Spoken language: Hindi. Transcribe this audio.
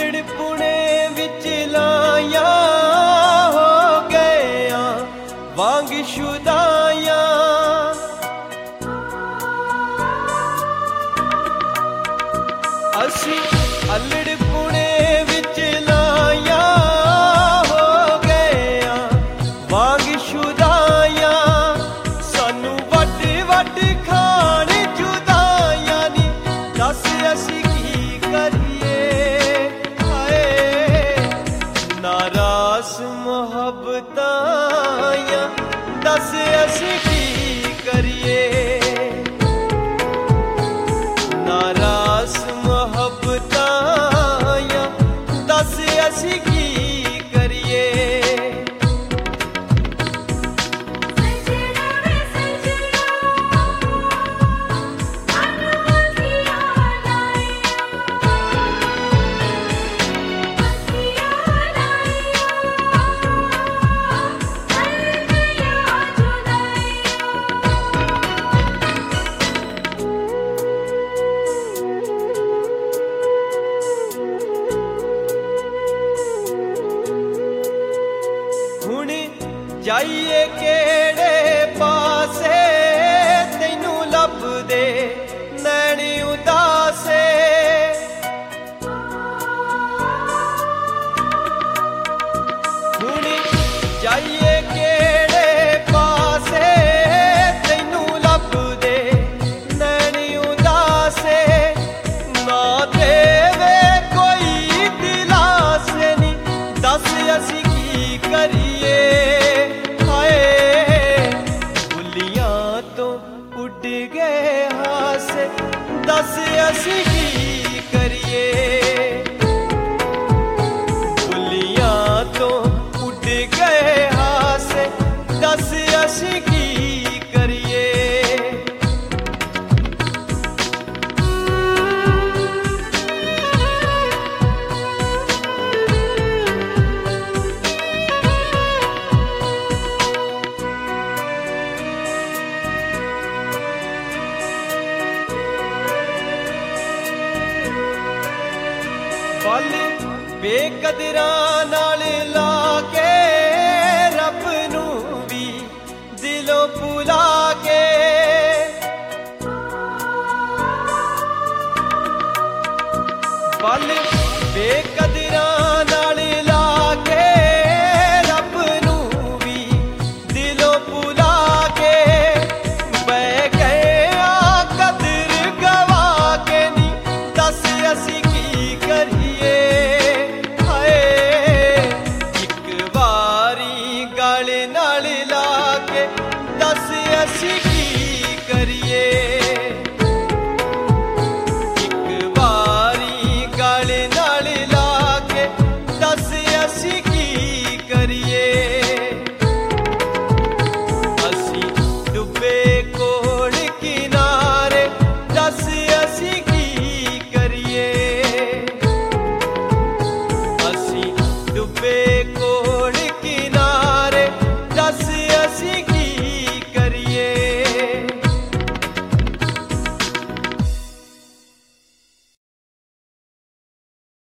अल्लड़ पुणे विच लाया हो गया वांग शुदाया। असी अल्लड़ पुणे विच लाया हो गया वांग शुदाया। सानू वड वड खाण जुदाया नी दस असी की करिए। हाय नारास मोहब्बतां दस असी की करिए। नारास मोहब्बतां दस असी की करिए। हुण जाइए केड़े पासे तैनू लभदे नैण उदासे। हुण जाइए केड़े पासे तैनू लभदे नैण उदासे। ना देवे कोई दिलासे नी दस असी की करिए। हाय बुलियां तो उड़ गए हासे दस असी की करिए। बुलियां तो उड़ गए हासे दस असी की करिए। पल बेकदरां नाल ला के